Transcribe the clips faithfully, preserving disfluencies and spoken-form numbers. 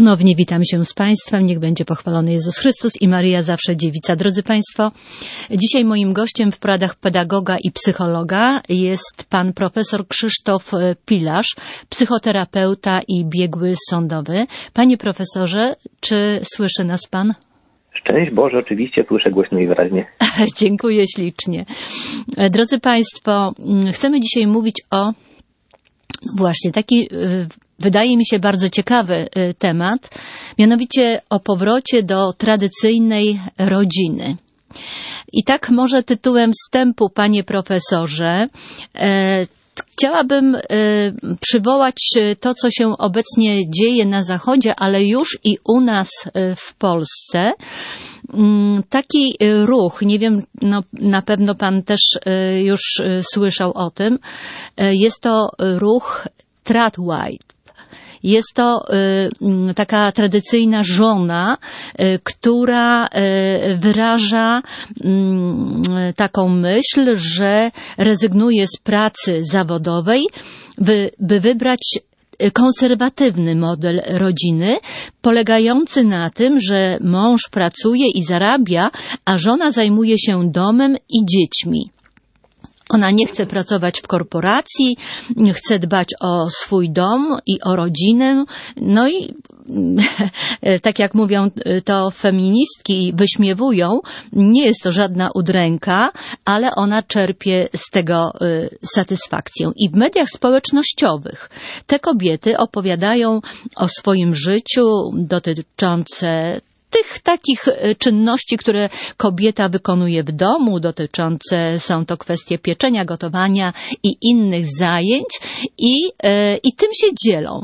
Ponownie witam się z Państwem. Niech będzie pochwalony Jezus Chrystus i Maryja zawsze dziewica. Drodzy Państwo, dzisiaj moim gościem w poradach pedagoga i psychologa jest pan profesor Krzysztof Pilarz, psychoterapeuta i biegły sądowy. Panie profesorze, czy słyszy nas pan? Szczęść Boże, oczywiście słyszę głośno i wyraźnie. Dziękuję ślicznie. Drodzy Państwo, chcemy dzisiaj mówić o właśnie taki, wydaje mi się, bardzo ciekawy temat, mianowicie o powrocie do tradycyjnej rodziny. I tak może tytułem wstępu, panie profesorze, chciałabym przywołać to, co się obecnie dzieje na Zachodzie, ale już i u nas w Polsce. Taki ruch, nie wiem, no, na pewno pan też już słyszał o tym, jest to ruch tradwife. Jest to y, taka tradycyjna żona, y, która y, wyraża y, taką myśl, że rezygnuje z pracy zawodowej, by, by wybrać konserwatywny model rodziny, polegający na tym, że mąż pracuje i zarabia, a żona zajmuje się domem i dziećmi. Ona nie chce pracować w korporacji, chce dbać o swój dom i o rodzinę. No i tak jak mówią to feministki, wyśmiewują, nie jest to żadna udręka, ale ona czerpie z tego satysfakcję. I w mediach społecznościowych te kobiety opowiadają o swoim życiu dotyczące tych takich czynności, które kobieta wykonuje w domu, dotyczące są to kwestie pieczenia, gotowania i innych zajęć i, i tym się dzielą.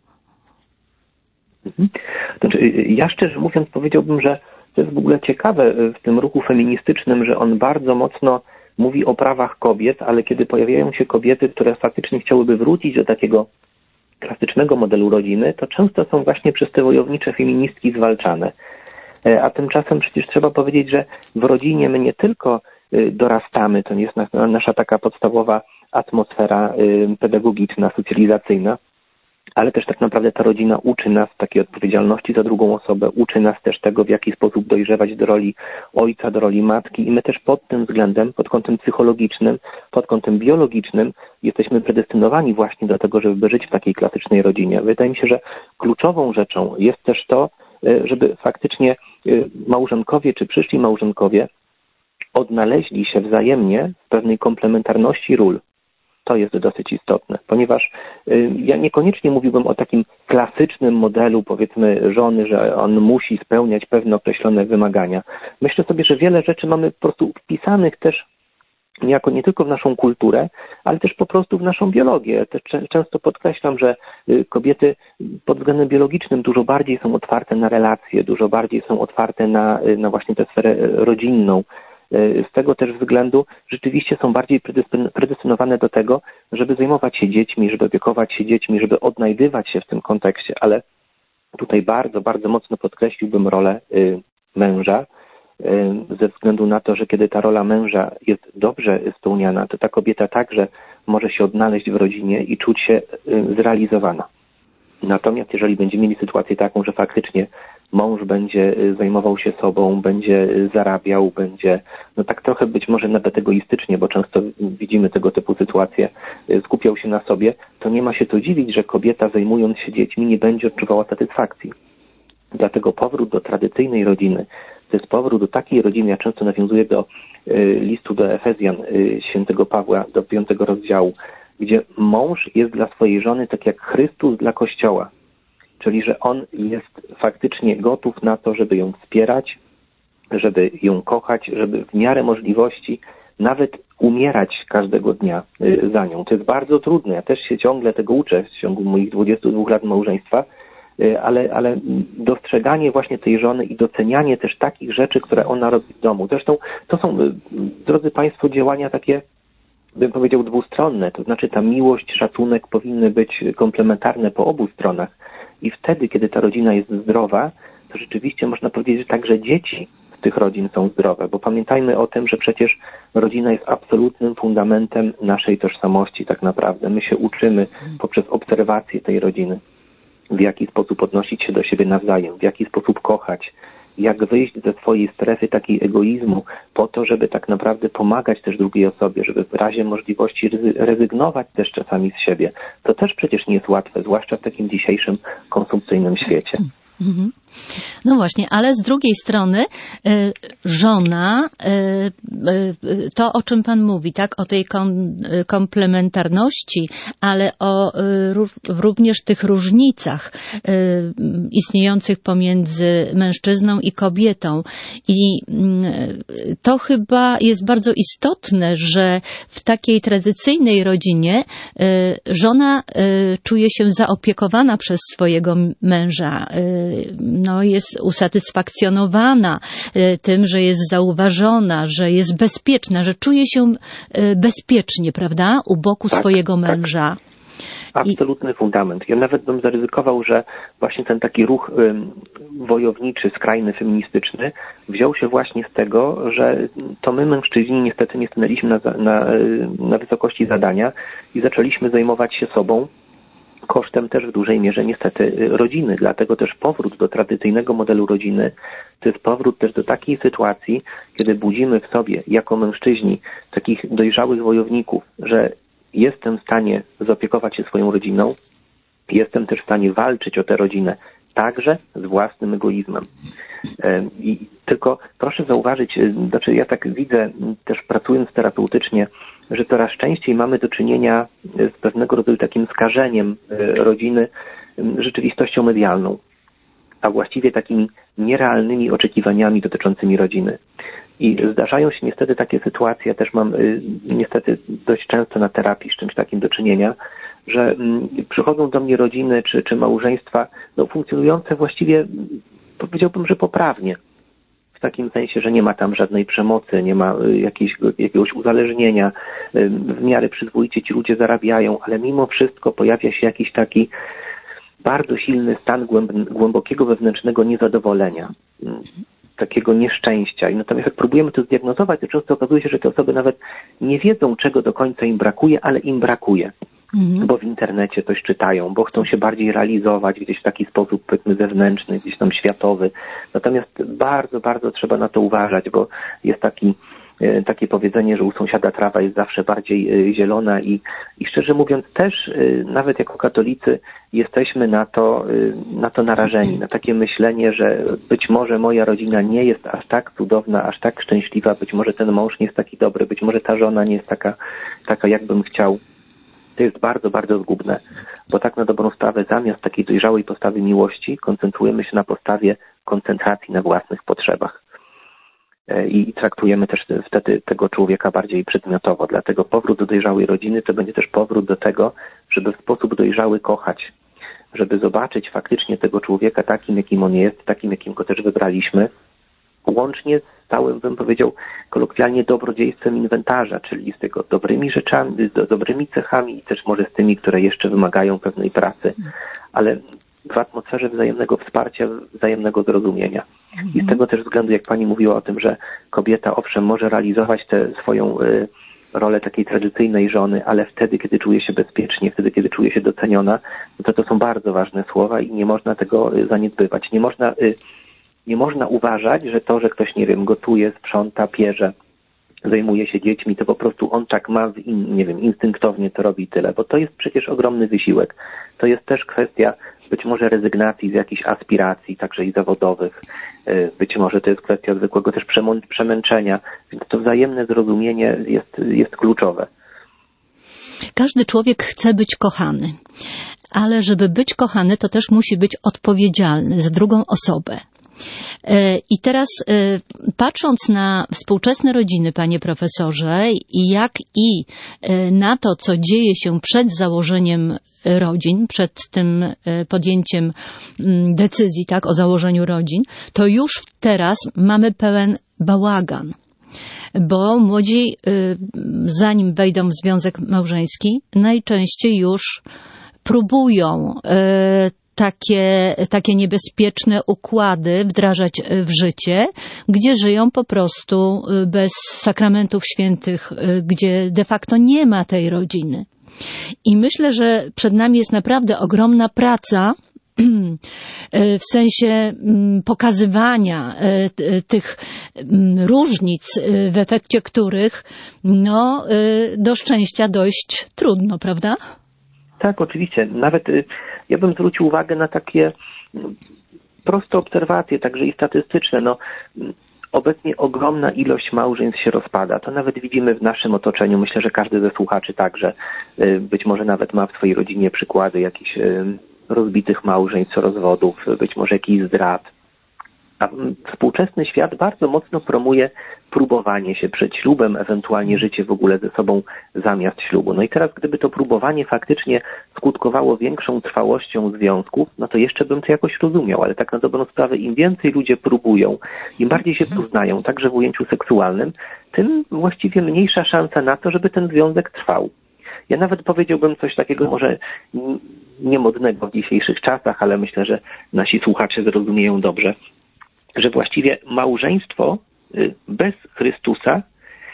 Znaczy, ja szczerze mówiąc powiedziałbym, że to jest w ogóle ciekawe w tym ruchu feministycznym, że on bardzo mocno mówi o prawach kobiet, ale kiedy pojawiają się kobiety, które faktycznie chciałyby wrócić do takiego klasycznego modelu rodziny, to często są właśnie przez te wojownicze feministki zwalczane. A tymczasem przecież trzeba powiedzieć, że w rodzinie my nie tylko dorastamy, to nie jest nasza taka podstawowa atmosfera pedagogiczna, socjalizacyjna, ale też tak naprawdę ta rodzina uczy nas takiej odpowiedzialności za drugą osobę, uczy nas też tego, w jaki sposób dojrzewać do roli ojca, do roli matki i my też pod tym względem, pod kątem psychologicznym, pod kątem biologicznym jesteśmy predestynowani właśnie do tego, żeby żyć w takiej klasycznej rodzinie. Wydaje mi się, że kluczową rzeczą jest też to, żeby faktycznie małżonkowie czy przyszli małżonkowie odnaleźli się wzajemnie w pewnej komplementarności ról. To jest dosyć istotne, ponieważ ja niekoniecznie mówiłbym o takim klasycznym modelu, powiedzmy, żony, że on musi spełniać pewne określone wymagania. Myślę sobie, że wiele rzeczy mamy po prostu wpisanych też niejako nie tylko w naszą kulturę, ale też po prostu w naszą biologię. Też często podkreślam, że kobiety pod względem biologicznym dużo bardziej są otwarte na relacje, dużo bardziej są otwarte na, na właśnie tę sferę rodzinną. Z tego też względu rzeczywiście są bardziej predestynowane do tego, żeby zajmować się dziećmi, żeby opiekować się dziećmi, żeby odnajdywać się w tym kontekście, ale tutaj bardzo, bardzo mocno podkreśliłbym rolę męża, ze względu na to, że kiedy ta rola męża jest dobrze spełniana, to ta kobieta także może się odnaleźć w rodzinie i czuć się zrealizowana. Natomiast jeżeli będziemy mieli sytuację taką, że faktycznie mąż będzie zajmował się sobą, będzie zarabiał, będzie, no tak trochę być może nawet egoistycznie, bo często widzimy tego typu sytuacje, skupiał się na sobie, to nie ma się to dziwić, że kobieta zajmując się dziećmi nie będzie odczuwała satysfakcji. Dlatego powrót do tradycyjnej rodziny, to jest powrót do takiej rodziny, ja często nawiązuję do y, listu do Efezjan y, świętego Pawła, do piątego rozdziału, gdzie mąż jest dla swojej żony tak jak Chrystus dla Kościoła. Czyli, że on jest faktycznie gotów na to, żeby ją wspierać, żeby ją kochać, żeby w miarę możliwości nawet umierać każdego dnia y, za nią. To jest bardzo trudne. Ja też się ciągle tego uczę w ciągu moich dwudziestu dwóch lat małżeństwa, Ale, ale dostrzeganie właśnie tej żony i docenianie też takich rzeczy, które ona robi w domu. Zresztą to są, drodzy Państwo, działania takie, bym powiedział, dwustronne. To znaczy ta miłość, szacunek powinny być komplementarne po obu stronach. I wtedy, kiedy ta rodzina jest zdrowa, to rzeczywiście można powiedzieć, że także dzieci z tych rodzin są zdrowe. Bo pamiętajmy o tym, że przecież rodzina jest absolutnym fundamentem naszej tożsamości tak naprawdę. My się uczymy poprzez obserwację tej rodziny. w jaki sposób odnosić się do siebie nawzajem, w jaki sposób kochać, jak wyjść ze swojej strefy takiej egoizmu po to, żeby tak naprawdę pomagać też drugiej osobie, żeby w razie możliwości rezygnować też czasami z siebie. To też przecież nie jest łatwe, zwłaszcza w takim dzisiejszym konsumpcyjnym świecie. No właśnie, ale z drugiej strony y, żona, y, y, to o czym Pan mówi, tak, o tej kom, komplementarności, ale o y, również tych różnicach y, istniejących pomiędzy mężczyzną i kobietą. I y, to chyba jest bardzo istotne, że w takiej tradycyjnej rodzinie y, żona y, czuje się zaopiekowana przez swojego męża, y, no, jest usatysfakcjonowana tym, że jest zauważona, że jest bezpieczna, że czuje się bezpiecznie, prawda, u boku tak, swojego męża. Tak. Absolutny I... fundament. Ja nawet bym zaryzykował, że właśnie ten taki ruch ym, wojowniczy, skrajny, feministyczny wziął się właśnie z tego, że to my, mężczyźni, niestety nie stanęliśmy na, na, na wysokości zadania i zaczęliśmy zajmować się sobą, kosztem też w dużej mierze niestety rodziny. Dlatego też powrót do tradycyjnego modelu rodziny to jest powrót też do takiej sytuacji, kiedy budzimy w sobie jako mężczyźni takich dojrzałych wojowników, że jestem w stanie zaopiekować się swoją rodziną, jestem też w stanie walczyć o tę rodzinę, także z własnym egoizmem. I tylko proszę zauważyć, znaczy ja tak widzę, też pracując terapeutycznie, że coraz częściej mamy do czynienia z pewnego rodzaju takim skażeniem rodziny rzeczywistością medialną, a właściwie takimi nierealnymi oczekiwaniami dotyczącymi rodziny. I zdarzają się niestety takie sytuacje, ja też mam niestety dość często na terapii z czymś takim do czynienia, że przychodzą do mnie rodziny czy, czy małżeństwa no, funkcjonujące właściwie, powiedziałbym, że poprawnie. W takim sensie, że nie ma tam żadnej przemocy, nie ma jakiejś, jakiegoś uzależnienia, w miarę przyzwoicie ci ludzie zarabiają, ale mimo wszystko pojawia się jakiś taki bardzo silny stan głębokiego wewnętrznego niezadowolenia, takiego nieszczęścia. I natomiast jak próbujemy to zdiagnozować, to często okazuje się, że te osoby nawet nie wiedzą, czego do końca im brakuje, ale im brakuje. Mhm. Bo w internecie coś czytają, bo chcą się bardziej realizować gdzieś w taki sposób, powiedzmy, zewnętrzny, gdzieś tam światowy. Natomiast bardzo, bardzo trzeba na to uważać, bo jest taki, takie powiedzenie, że u sąsiada trawa jest zawsze bardziej zielona i, i szczerze mówiąc też, nawet jako katolicy, jesteśmy na to, na to narażeni, na takie myślenie, że być może moja rodzina nie jest aż tak cudowna, aż tak szczęśliwa, być może ten mąż nie jest taki dobry, być może ta żona nie jest taka, taka jakbym chciał. To jest bardzo, bardzo zgubne, bo tak na dobrą sprawę zamiast takiej dojrzałej postawy miłości koncentrujemy się na postawie koncentracji na własnych potrzebach i traktujemy też wtedy tego człowieka bardziej przedmiotowo. Dlatego powrót do dojrzałej rodziny to będzie też powrót do tego, żeby w sposób dojrzały kochać, żeby zobaczyć faktycznie tego człowieka takim, jakim on jest, takim, jakim go też wybraliśmy, łącznie z całym, bym powiedział, kolokwialnie dobrodziejstwem inwentarza, czyli z tego dobrymi rzeczami, z dobrymi cechami i też może z tymi, które jeszcze wymagają pewnej pracy, ale w atmosferze wzajemnego wsparcia, wzajemnego zrozumienia. Mhm. I z tego też względu, jak pani mówiła o tym, że kobieta owszem może realizować tę swoją y, rolę takiej tradycyjnej żony, ale wtedy, kiedy czuje się bezpiecznie, wtedy, kiedy czuje się doceniona, no to to są bardzo ważne słowa i nie można tego y, zaniedbywać. Nie można y, Nie można uważać, że to, że ktoś, nie wiem, gotuje, sprząta, pierze, zajmuje się dziećmi, to po prostu on tak ma, in, nie wiem, instynktownie to robi tyle, bo to jest przecież ogromny wysiłek. To jest też kwestia być może rezygnacji z jakichś aspiracji, także i zawodowych. Być może to jest kwestia zwykłego też przemęczenia, więc to wzajemne zrozumienie jest, jest kluczowe. Każdy człowiek chce być kochany, ale żeby być kochany, to też musi być odpowiedzialny za drugą osobę. I teraz patrząc na współczesne rodziny, panie profesorze, i jak i na to, co dzieje się przed założeniem rodzin, przed tym podjęciem decyzji, tak, o założeniu rodzin, to już teraz mamy pełen bałagan. Bo młodzi, zanim wejdą w związek małżeński, najczęściej już próbują takie, takie niebezpieczne układy wdrażać w życie, gdzie żyją po prostu bez sakramentów świętych, gdzie de facto nie ma tej rodziny. I myślę, że przed nami jest naprawdę ogromna praca w sensie pokazywania tych różnic, w efekcie których no, do szczęścia dojść trudno, prawda? Tak, oczywiście. Nawet ja bym zwrócił uwagę na takie proste obserwacje, także i statystyczne. No, obecnie ogromna ilość małżeństw się rozpada. To nawet widzimy w naszym otoczeniu. Myślę, że każdy ze słuchaczy także być może nawet ma w swojej rodzinie przykłady jakichś rozbitych małżeństw, rozwodów, być może jakichś zdrad. A współczesny świat bardzo mocno promuje próbowanie się przed ślubem, ewentualnie życie w ogóle ze sobą zamiast ślubu. No i teraz, gdyby to próbowanie faktycznie skutkowało większą trwałością związków, no to jeszcze bym to jakoś rozumiał, ale tak na dobrą sprawę, im więcej ludzie próbują, im bardziej się poznają, także w ujęciu seksualnym, tym właściwie mniejsza szansa na to, żeby ten związek trwał. Ja nawet powiedziałbym coś takiego może niemodnego w dzisiejszych czasach, ale myślę, że nasi słuchacze zrozumieją dobrze, że właściwie małżeństwo bez Chrystusa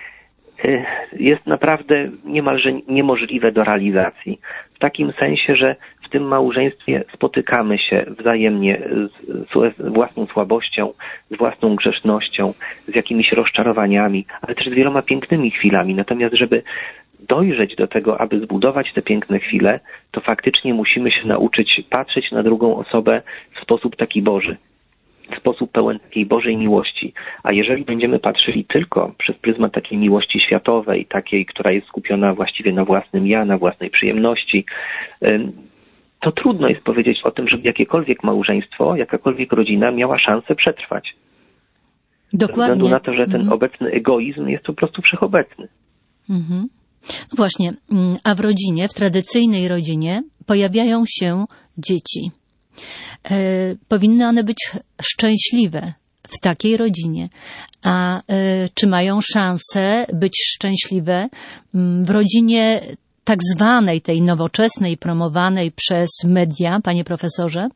jest naprawdę niemalże niemożliwe do realizacji. W takim sensie, że w tym małżeństwie spotykamy się wzajemnie z własną słabością, z własną grzesznością, z jakimiś rozczarowaniami, ale też z wieloma pięknymi chwilami. Natomiast żeby dojrzeć do tego, aby zbudować te piękne chwile, to faktycznie musimy się nauczyć patrzeć na drugą osobę w sposób taki Boży, w sposób pełen takiej Bożej miłości. A jeżeli będziemy patrzyli tylko przez pryzmat takiej miłości światowej, takiej, która jest skupiona właściwie na własnym ja, na własnej przyjemności, to trudno jest powiedzieć o tym, żeby jakiekolwiek małżeństwo, jakakolwiek rodzina miała szansę przetrwać. Dokładnie. Ze względu na to, że ten mhm. obecny egoizm jest po prostu wszechobecny. Mhm. No właśnie, a w rodzinie, w tradycyjnej rodzinie pojawiają się dzieci. E, powinny one być szczęśliwe w takiej rodzinie. A e, czy mają szansę być szczęśliwe w rodzinie tak zwanej, tej nowoczesnej, promowanej przez media, panie profesorze?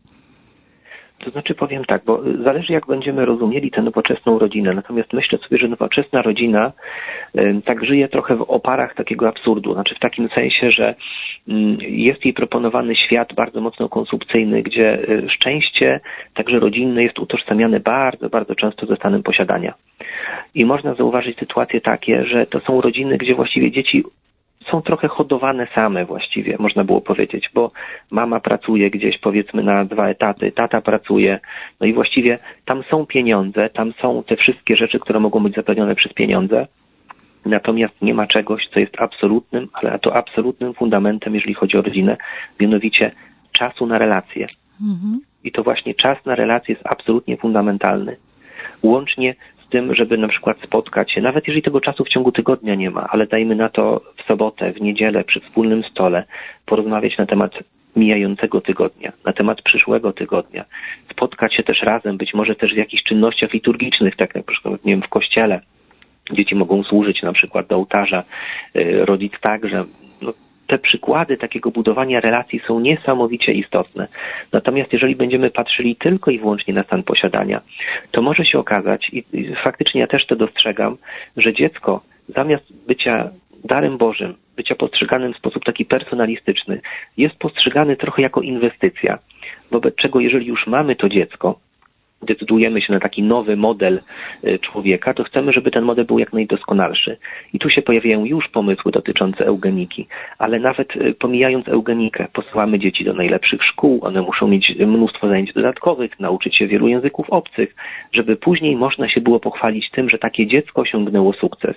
To znaczy powiem tak, bo zależy jak będziemy rozumieli tę nowoczesną rodzinę. Natomiast myślę sobie, że nowoczesna rodzina y, tak żyje trochę w oparach takiego absurdu. Znaczy w takim sensie, że y, jest jej proponowany świat bardzo mocno konsumpcyjny, gdzie y, szczęście, także rodzinne, jest utożsamiane bardzo, bardzo często ze stanem posiadania. I można zauważyć sytuacje takie, że to są rodziny, gdzie właściwie dzieci są trochę hodowane same właściwie, można było powiedzieć, bo mama pracuje gdzieś powiedzmy na dwa etaty, tata pracuje, no i właściwie tam są pieniądze, tam są te wszystkie rzeczy, które mogą być zapewnione przez pieniądze, natomiast nie ma czegoś, co jest absolutnym, ale to absolutnym fundamentem, jeżeli chodzi o rodzinę, mianowicie czasu na relacje. Mhm. I to właśnie czas na relacje jest absolutnie fundamentalny. Łącznie tym, żeby na przykład spotkać się, nawet jeżeli tego czasu w ciągu tygodnia nie ma, ale dajmy na to w sobotę, w niedzielę, przy wspólnym stole, porozmawiać na temat mijającego tygodnia, na temat przyszłego tygodnia, spotkać się też razem, być może też w jakichś czynnościach liturgicznych, tak jak na przykład, nie wiem, w kościele. Dzieci mogą służyć na przykład do ołtarza, rodzic także. No, te przykłady takiego budowania relacji są niesamowicie istotne. Natomiast jeżeli będziemy patrzyli tylko i wyłącznie na stan posiadania, to może się okazać, i faktycznie ja też to dostrzegam, że dziecko zamiast bycia darem Bożym, bycia postrzeganym w sposób taki personalistyczny, jest postrzegany trochę jako inwestycja, wobec czego jeżeli już mamy to dziecko, decydujemy się na taki nowy model człowieka, to chcemy, żeby ten model był jak najdoskonalszy. I tu się pojawiają już pomysły dotyczące eugeniki, ale nawet pomijając eugenikę, posyłamy dzieci do najlepszych szkół, one muszą mieć mnóstwo zajęć dodatkowych, nauczyć się wielu języków obcych, żeby później można się było pochwalić tym, że takie dziecko osiągnęło sukces.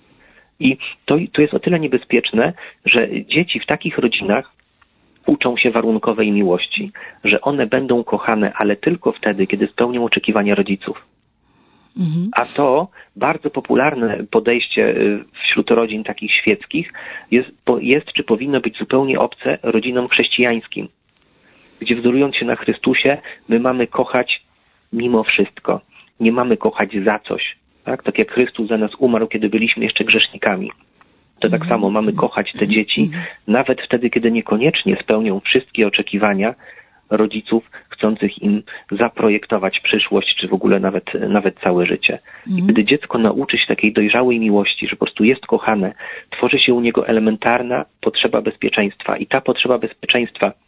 I to, to jest o tyle niebezpieczne, że dzieci w takich rodzinach uczą się warunkowej miłości, że one będą kochane, ale tylko wtedy, kiedy spełnią oczekiwania rodziców. Mhm. A to bardzo popularne podejście wśród rodzin takich świeckich jest, jest czy powinno być zupełnie obce rodzinom chrześcijańskim, gdzie wzorując się na Chrystusie, my mamy kochać mimo wszystko. Nie mamy kochać za coś. Tak, tak jak Chrystus za nas umarł, kiedy byliśmy jeszcze grzesznikami. To tak samo mamy kochać te dzieci, nawet wtedy, kiedy niekoniecznie spełnią wszystkie oczekiwania rodziców chcących im zaprojektować przyszłość, czy w ogóle nawet, nawet całe życie. I gdy dziecko nauczy się takiej dojrzałej miłości, że po prostu jest kochane, tworzy się u niego elementarna potrzeba bezpieczeństwa. I ta potrzeba bezpieczeństwa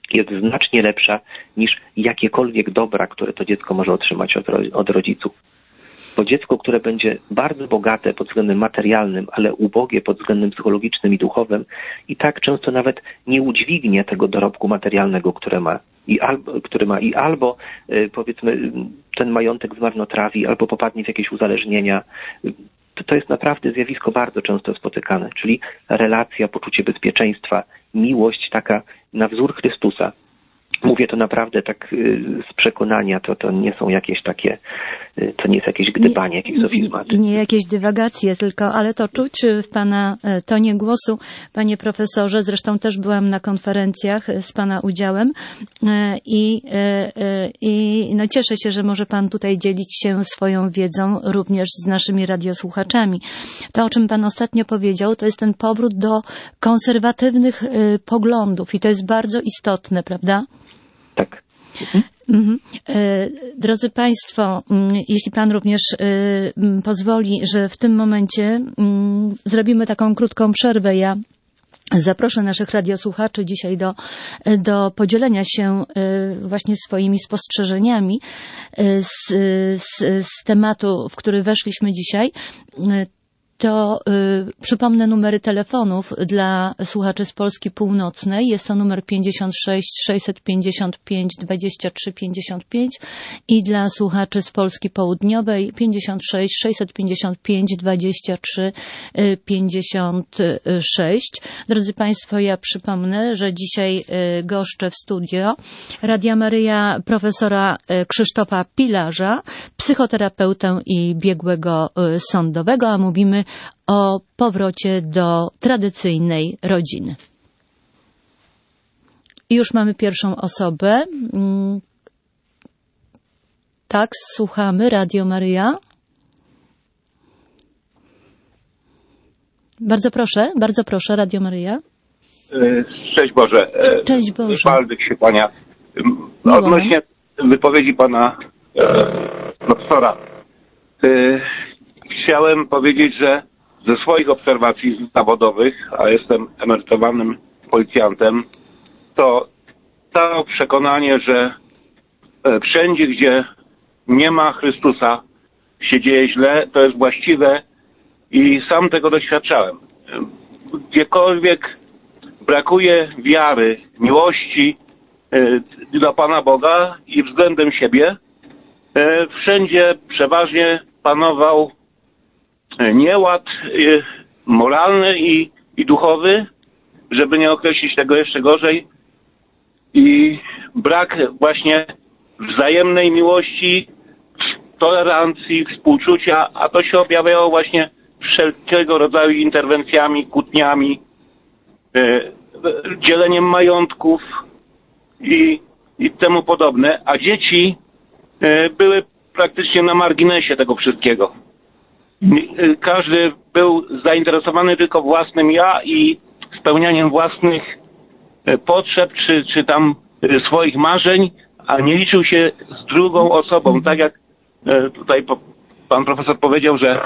jest znacznie lepsza niż jakiekolwiek dobra, które to dziecko może otrzymać od, od rodziców. Bo dziecko, które będzie bardzo bogate pod względem materialnym, ale ubogie pod względem psychologicznym i duchowym, i tak często nawet nie udźwignie tego dorobku materialnego, które ma. I albo, który ma i albo y, powiedzmy ten majątek zmarnotrawi, albo popadnie w jakieś uzależnienia. To, to jest naprawdę zjawisko bardzo często spotykane, czyli relacja, poczucie bezpieczeństwa, miłość taka na wzór Chrystusa. Mówię to naprawdę tak z przekonania, to, to nie są jakieś takie, to nie jest jakieś gdybanie, jakieś sofizmaty. Nie jakieś dywagacje tylko, ale to czuć w Pana tonie głosu, Panie Profesorze. Zresztą też byłam na konferencjach z Pana udziałem i, i no cieszę się, że może Pan tutaj dzielić się swoją wiedzą również z naszymi radiosłuchaczami. To, o czym Pan ostatnio powiedział, to jest ten powrót do konserwatywnych poglądów i to jest bardzo istotne, prawda? Tak. Mhm. Mhm. Drodzy Państwo, jeśli Pan również pozwoli, że w tym momencie zrobimy taką krótką przerwę. Ja zaproszę naszych radiosłuchaczy dzisiaj do, do podzielenia się właśnie swoimi spostrzeżeniami z, z, z tematu, w który weszliśmy dzisiaj. To y, przypomnę numery telefonów dla słuchaczy z Polski Północnej. Jest to numer pięćdziesiąt sześć sześćset pięćdziesiąt pięć dwadzieścia trzy pięćdziesiąt pięć i dla słuchaczy z Polski Południowej pięćdziesiąt sześć sześćset pięćdziesiąt pięć dwadzieścia trzy pięćdziesiąt sześć. Drodzy Państwo, ja przypomnę, że dzisiaj y, goszczę w studio Radia Maryja profesora y, Krzysztofa Pilarza, psychoterapeutę i biegłego y, sądowego, a mówimy o powrocie do tradycyjnej rodziny. I już mamy pierwszą osobę. Tak, słuchamy. Radio Maryja. Bardzo proszę, bardzo proszę, Radio Maryja. Cześć Boże. Cześć Boże. Waldek się kłania. Odnośnie wypowiedzi pana profesora. Chciałem powiedzieć, że ze swoich obserwacji zawodowych, a jestem emerytowanym policjantem, to to przekonanie, że wszędzie, gdzie nie ma Chrystusa, się dzieje źle, to jest właściwe i sam tego doświadczałem. Gdziekolwiek brakuje wiary, miłości dla Pana Boga i względem siebie, wszędzie przeważnie panował nieład moralny i, i duchowy, żeby nie określić tego jeszcze gorzej, i brak właśnie wzajemnej miłości, tolerancji, współczucia, a to się objawiało właśnie wszelkiego rodzaju interwencjami, kłótniami, yy, dzieleniem majątków i, i temu podobne, a dzieci yy, były praktycznie na marginesie tego wszystkiego. Każdy był zainteresowany tylko własnym ja i spełnianiem własnych potrzeb, czy, czy tam swoich marzeń, a nie liczył się z drugą osobą. Tak jak tutaj pan profesor powiedział, że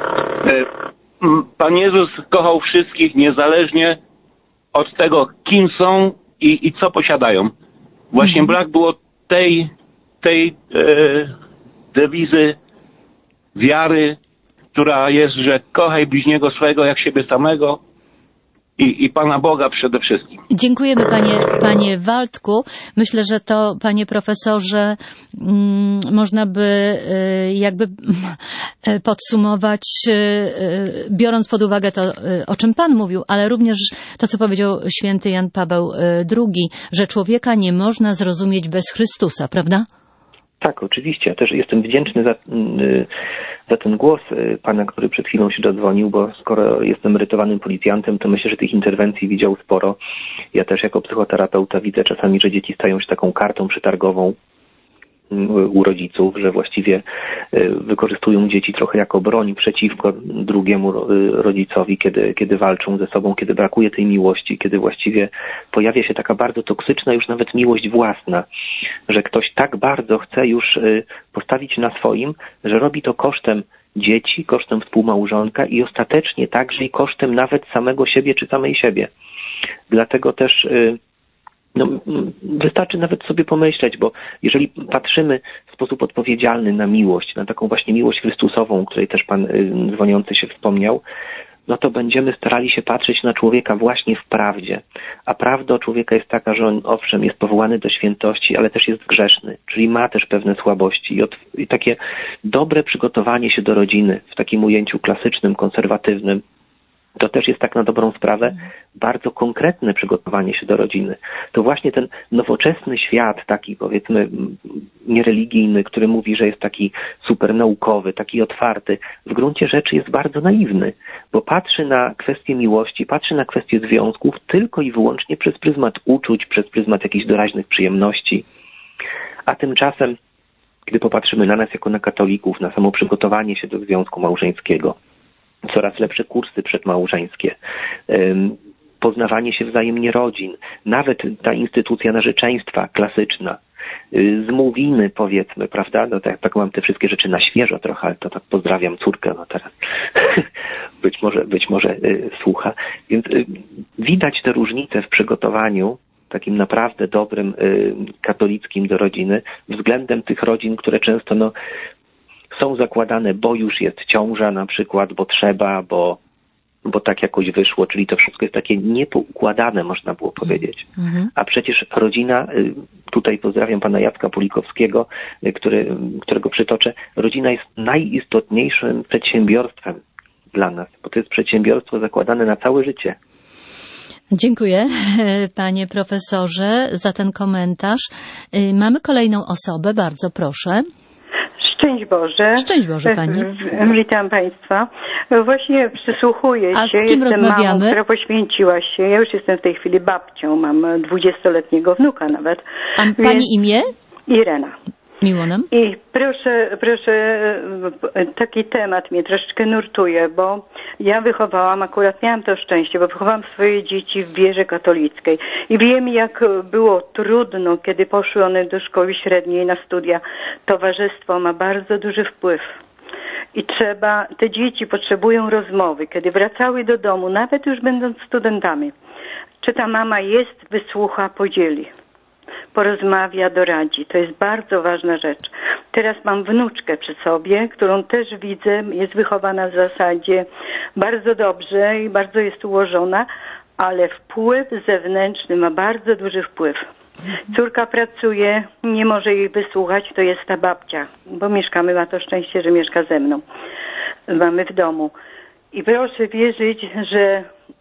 Pan Jezus kochał wszystkich niezależnie od tego, kim są i, i co posiadają. Właśnie brak było tej, tej e, dewizy wiary, która jest, że kochaj bliźniego swego jak siebie samego i, i Pana Boga przede wszystkim. Dziękujemy panie, panie Waldku. Myślę, że to, panie profesorze, mm, można by y, jakby podsumować, y, biorąc pod uwagę to, y, o czym pan mówił, ale również to, co powiedział święty Jan Paweł drugi, że człowieka nie można zrozumieć bez Chrystusa, prawda? Tak, oczywiście. Ja też jestem wdzięczny za, za ten głos pana, który przed chwilą się dodzwonił, bo skoro jestem emerytowanym policjantem, to myślę, że tych interwencji widział sporo. Ja też jako psychoterapeuta widzę czasami, że dzieci stają się taką kartą przetargową u rodziców, że właściwie wykorzystują dzieci trochę jako broń przeciwko drugiemu rodzicowi, kiedy, kiedy walczą ze sobą, kiedy brakuje tej miłości, kiedy właściwie pojawia się taka bardzo toksyczna już nawet miłość własna, że ktoś tak bardzo chce już postawić na swoim, że robi to kosztem dzieci, kosztem współmałżonka i ostatecznie także i kosztem nawet samego siebie czy samej siebie. Dlatego też No, wystarczy nawet sobie pomyśleć, bo jeżeli patrzymy w sposób odpowiedzialny na miłość, na taką właśnie miłość Chrystusową, o której też pan dzwoniący się wspomniał, no to będziemy starali się patrzeć na człowieka właśnie w prawdzie. A prawda człowieka jest taka, że on owszem jest powołany do świętości, ale też jest grzeszny, czyli ma też pewne słabości. I, od, i takie dobre przygotowanie się do rodziny w takim ujęciu klasycznym, konserwatywnym, to też jest tak na dobrą sprawę bardzo konkretne przygotowanie się do rodziny. To właśnie ten nowoczesny świat, taki powiedzmy niereligijny, który mówi, że jest taki super naukowy, taki otwarty, w gruncie rzeczy jest bardzo naiwny, bo patrzy na kwestię miłości, patrzy na kwestię związków tylko i wyłącznie przez pryzmat uczuć, przez pryzmat jakichś doraźnych przyjemności. A tymczasem, gdy popatrzymy na nas jako na katolików, na samo przygotowanie się do związku małżeńskiego, coraz lepsze kursy przedmałżeńskie, poznawanie się wzajemnie rodzin, nawet ta instytucja narzeczeństwa klasyczna, zmówiny powiedzmy, prawda, no tak, tak mam te wszystkie rzeczy na świeżo trochę, ale to tak pozdrawiam córkę, no teraz być może, być może y, słucha, więc y, widać te różnice w przygotowaniu takim naprawdę dobrym, y, katolickim do rodziny, względem tych rodzin, które często no są zakładane, bo już jest ciąża na przykład, bo trzeba, bo, bo tak jakoś wyszło, czyli to wszystko jest takie niepoukładane, można było powiedzieć. Mhm. A przecież rodzina, tutaj pozdrawiam pana Jacka Pulikowskiego, który, którego przytoczę, rodzina jest najistotniejszym przedsiębiorstwem dla nas, bo to jest przedsiębiorstwo zakładane na całe życie. Dziękuję, panie profesorze, za ten komentarz. Mamy kolejną osobę, bardzo proszę. Szczęść Boże. Szczęść Boże pani. Witam państwa. Właśnie przysłuchuję się. A z kim jestem rozmawiamy? mamą, która poświęciła się. Ja już jestem w tej chwili babcią. Mam dwudziestoletniego wnuka nawet. A Więc... pani imię? Irena. Miło nam. I proszę, proszę, taki temat mnie troszeczkę nurtuje, bo ja wychowałam, akurat miałam to szczęście, bo wychowałam swoje dzieci w wierze katolickiej i wiem, jak było trudno, kiedy poszły one do szkoły średniej na studia. Towarzystwo ma bardzo duży wpływ i trzeba, te dzieci potrzebują rozmowy, kiedy wracały do domu, nawet już będąc studentami. Czy ta mama jest, wysłucha, podzieli. Porozmawia, doradzi. To jest bardzo ważna rzecz. Teraz mam wnuczkę przy sobie, którą też widzę, jest wychowana w zasadzie bardzo dobrze i bardzo jest ułożona, ale wpływ zewnętrzny ma bardzo duży wpływ. Córka pracuje, nie może jej wysłuchać, to jest ta babcia, bo mieszkamy, ma to szczęście, że mieszka ze mną. Mamy w domu. I proszę wierzyć, że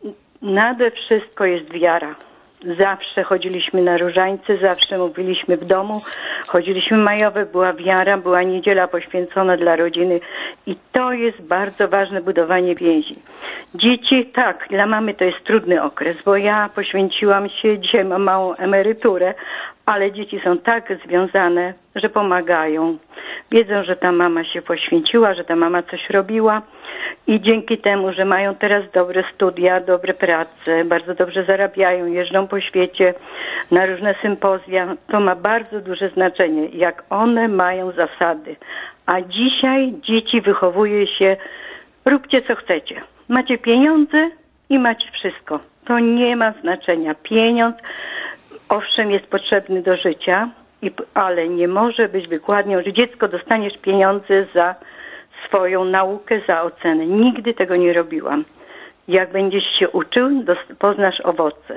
nade wszystko jest wiara. Zawsze chodziliśmy na różańce, zawsze mówiliśmy w domu, chodziliśmy majowe, była wiara, była niedziela poświęcona dla rodziny i to jest bardzo ważne budowanie więzi. Dzieci, tak, dla mamy to jest trudny okres, bo ja poświęciłam się, dzisiaj mam małą emeryturę, ale dzieci są tak związane, że pomagają. Wiedzą, że ta mama się poświęciła, że ta mama coś robiła i dzięki temu, że mają teraz dobre studia, dobre prace, bardzo dobrze zarabiają, jeżdżą po świecie na różne sympozja, to ma bardzo duże znaczenie, jak one mają zasady. A dzisiaj dzieci wychowuje się, róbcie co chcecie. Macie pieniądze i macie wszystko. To nie ma znaczenia. Pieniądz, owszem, jest potrzebny do życia, ale nie może być wykładnią, że dziecko dostaniesz pieniądze za swoją naukę, za ocenę. Nigdy tego nie robiłam. Jak będziesz się uczył, poznasz owoce.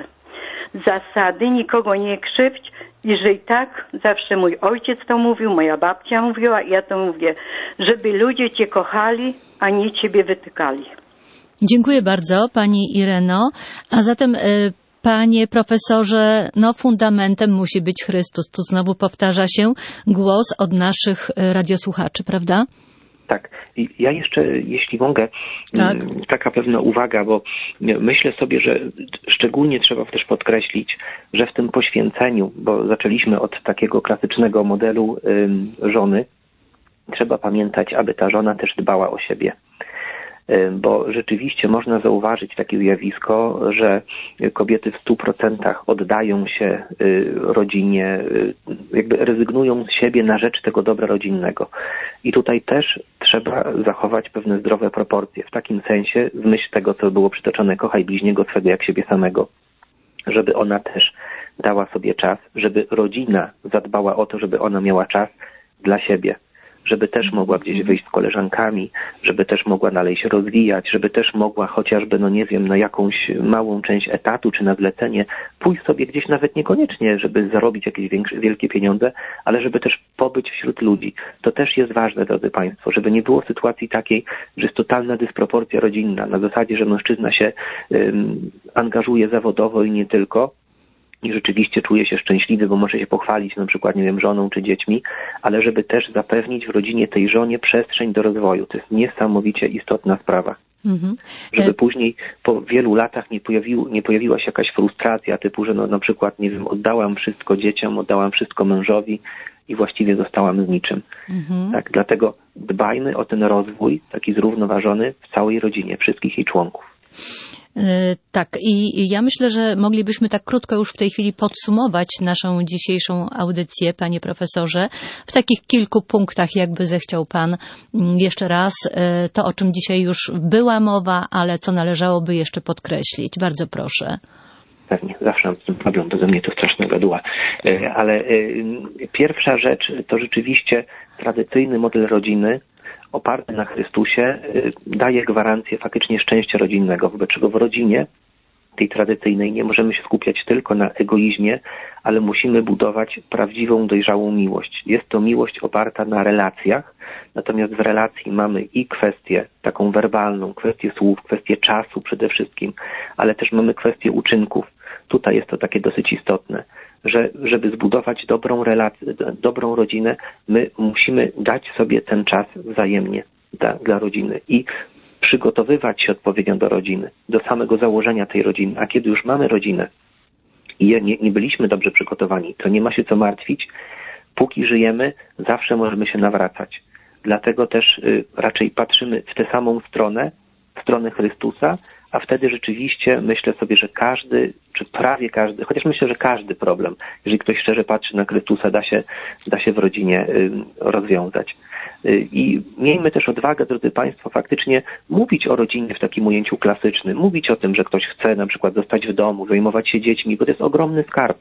Zasady, nikogo nie krzywdź. Jeżeli tak, zawsze mój ojciec to mówił, moja babcia mówiła i ja to mówię, żeby ludzie cię kochali, a nie ciebie wytykali. Dziękuję bardzo pani Ireno. A zatem y panie profesorze, no fundamentem musi być Chrystus. Tu znowu powtarza się głos od naszych radiosłuchaczy, prawda? Tak. I ja jeszcze, jeśli mogę, tak. taka pewna uwaga, bo myślę sobie, że szczególnie trzeba też podkreślić, że w tym poświęceniu, bo zaczęliśmy od takiego klasycznego modelu y, żony, trzeba pamiętać, aby ta żona też dbała o siebie. Bo rzeczywiście można zauważyć takie zjawisko, że kobiety w stu procentach oddają się rodzinie, jakby rezygnują z siebie na rzecz tego dobra rodzinnego. I tutaj też trzeba zachować pewne zdrowe proporcje. W takim sensie, w myśl tego, co było przytoczone, kochaj bliźniego swego jak siebie samego, żeby ona też dała sobie czas, żeby rodzina zadbała o to, żeby ona miała czas dla siebie, żeby też mogła gdzieś wyjść z koleżankami, żeby też mogła dalej się rozwijać, żeby też mogła chociażby, no nie wiem, na jakąś małą część etatu czy na zlecenie pójść sobie gdzieś, nawet niekoniecznie, żeby zarobić jakieś większe, wielkie pieniądze, ale żeby też pobyć wśród ludzi. To też jest ważne, drodzy Państwo, żeby nie było sytuacji takiej, że jest totalna dysproporcja rodzinna, na zasadzie, że mężczyzna się um, angażuje zawodowo i nie tylko, i rzeczywiście czuje się szczęśliwy, bo może się pochwalić na przykład, nie wiem, żoną czy dziećmi, ale żeby też zapewnić w rodzinie tej żonie przestrzeń do rozwoju. To jest niesamowicie istotna sprawa. Mhm. Żeby później po wielu latach nie, pojawił, nie pojawiła się jakaś frustracja typu, że no, na przykład, nie wiem, oddałam wszystko dzieciom, oddałam wszystko mężowi i właściwie zostałam z niczym. Mhm. Tak, dlatego dbajmy o ten rozwój taki zrównoważony w całej rodzinie, wszystkich jej członków. Tak, i ja myślę, że moglibyśmy tak krótko już w tej chwili podsumować naszą dzisiejszą audycję, panie profesorze, w takich kilku punktach, jakby zechciał pan jeszcze raz to, o czym dzisiaj już była mowa, ale co należałoby jeszcze podkreślić. Bardzo proszę. Pewnie, zawsze mam z tym problem, to ze mnie to straszna gaduła. Ale pierwsza rzecz to rzeczywiście tradycyjny model rodziny oparty na Chrystusie daje gwarancję faktycznie szczęścia rodzinnego, wobec czego w rodzinie tej tradycyjnej nie możemy się skupiać tylko na egoizmie, ale musimy budować prawdziwą, dojrzałą miłość. Jest to miłość oparta na relacjach, natomiast w relacji mamy i kwestię taką werbalną, kwestię słów, kwestię czasu przede wszystkim, ale też mamy kwestię uczynków. Tutaj jest to takie dosyć istotne, że żeby zbudować dobrą relację, dobrą rodzinę, my musimy dać sobie ten czas wzajemnie dla, dla rodziny i przygotowywać się odpowiednio do rodziny, do samego założenia tej rodziny. A kiedy już mamy rodzinę i nie, nie byliśmy dobrze przygotowani, to nie ma się co martwić. Póki żyjemy, zawsze możemy się nawracać. Dlatego też y, raczej patrzymy w tę samą stronę, w stronę Chrystusa, a wtedy rzeczywiście myślę sobie, że każdy, czy prawie każdy, chociaż myślę, że każdy problem, jeżeli ktoś szczerze patrzy na Chrystusa, da się, da się w rodzinie y, rozwiązać. Y, I miejmy też odwagę, drodzy Państwo, faktycznie mówić o rodzinie w takim ujęciu klasycznym, mówić o tym, że ktoś chce na przykład zostać w domu, zajmować się dziećmi, bo to jest ogromny skarb.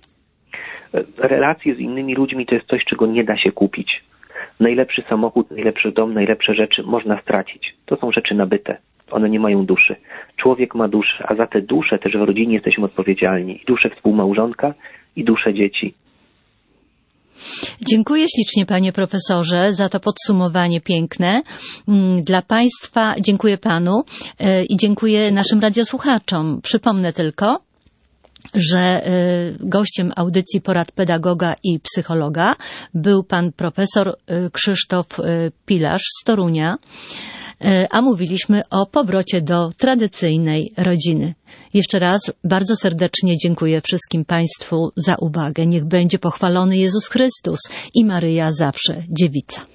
Relacje z innymi ludźmi to jest coś, czego nie da się kupić. Najlepszy samochód, najlepszy dom, najlepsze rzeczy można stracić. To są rzeczy nabyte. One nie mają duszy. Człowiek ma duszę, a za te dusze też w rodzinie jesteśmy odpowiedzialni. I duszę współmałżonka, i duszę dzieci. Dziękuję ślicznie, panie profesorze, za to podsumowanie piękne. Dla państwa dziękuję panu i dziękuję naszym radiosłuchaczom. Przypomnę tylko, że gościem audycji Porad Pedagoga i Psychologa był pan profesor Krzysztof Pilarz z Torunia, a mówiliśmy o powrocie do tradycyjnej rodziny. Jeszcze raz bardzo serdecznie dziękuję wszystkim państwu za uwagę. Niech będzie pochwalony Jezus Chrystus i Maryja zawsze dziewica.